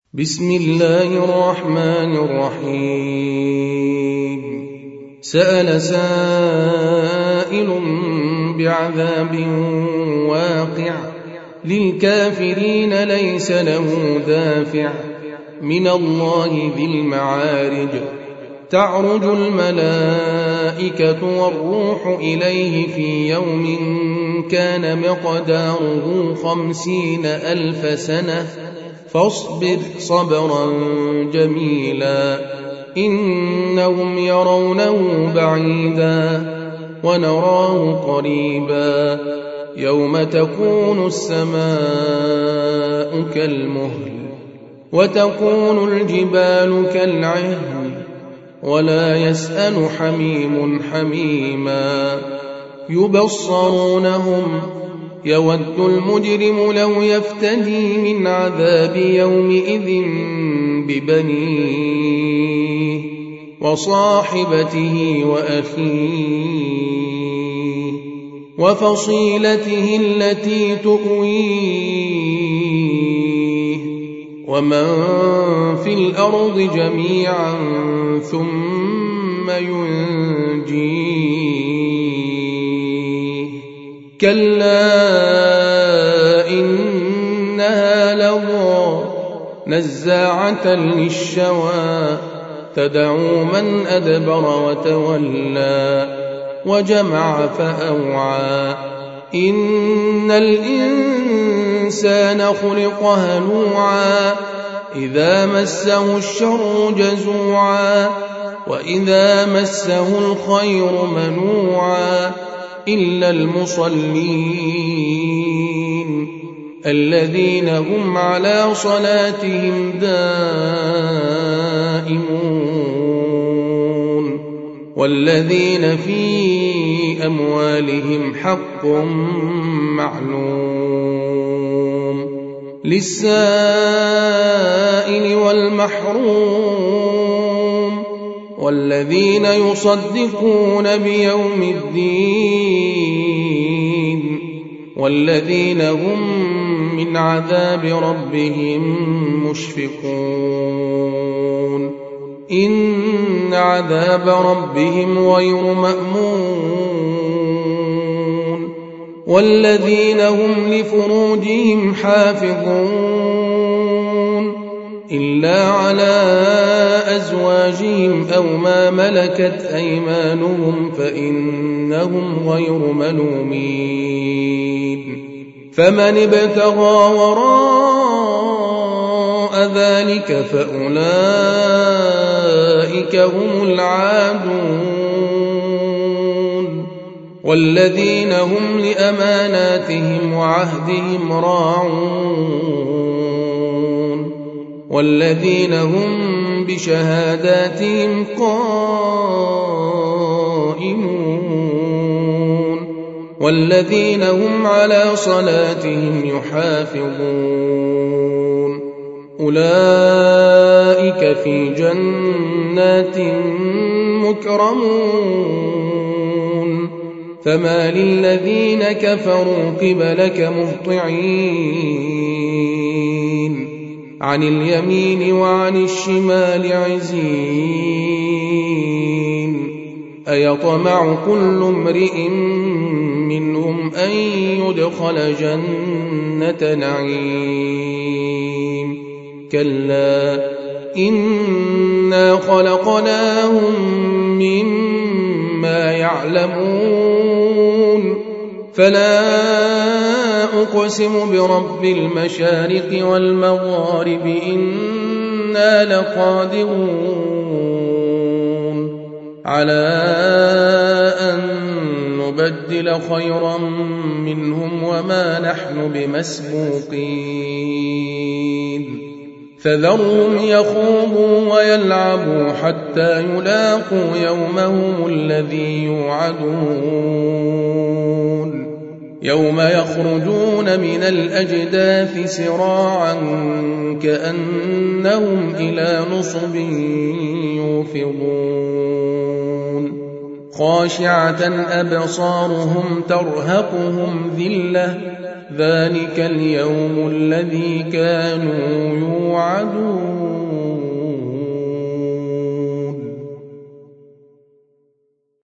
بسم الله الرحمن الرحيم. سأل سائل بعذاب واقع للكافرين ليس له دافع من الله ذي المعارج. تعرج الملائكة والروح إليه في يوم كان مقداره 50,000 سنة فاصبر صبرا جميلا إنهم يرونه بعيدا ونراه قريبا يوم تكون السماء كالمهل وتكون الجبال كالعهن ولا يسأل حميم حميما يبصرونهم يود المجرم لو يفتدي من عذاب يومئذ ببنيه وصاحبته وأخيه وفصيلته التي تؤويه ومن في الأرض جميعا ثم ينجيه كلا إنها لظى نزاعة للشوى تدعو من أدبر وتولى وجمع فأوعى إن الإنسان خلق هلوعا إذا مسه الشر جزوعا وإذا مسه الخير منوعا إلا المصلين الذين هم على صلاتهم دائمون والذين في أموالهم حق معلوم للسائل والمحروم والذين يصدقون بيوم الدين والذين هم من عذاب ربهم مشفقون إن عذاب ربهم غير مأمون والذين هم لفروجهم حافظون إلا على أزواجهم أو ما ملكت أيمانهم فإنهم غير ملومين فمن ابتغى وراء ذلك فأولئك هم العادون والذين هم لأماناتهم وعهدهم راعون والذين هم بشهاداتهم قائمون والذين هم على صلاتهم يحافظون أولئك في جنات مكرمون فما للذين كفروا قبلك مهطعين عن اليمين وعن الشمال عزين أيطمع كل امرئ منهم أن يدخل جنة نعيم كلا إنا خلقناهم مما يعلمون فلا أقسم برب المشارق والمغارب إنا لقادرون على أن نبدل خيرا منهم وما نحن بمسبوقين فذرهم يخوضوا ويلعبوا حتى يلاقوا يومهم الذي يوعدون يوم يخرجون من الأجداث سراعا كأنهم إلى نصب يوفضون خاشعة أبصارهم ترهقهم ذلة ذلك اليوم الذي كانوا يوعدون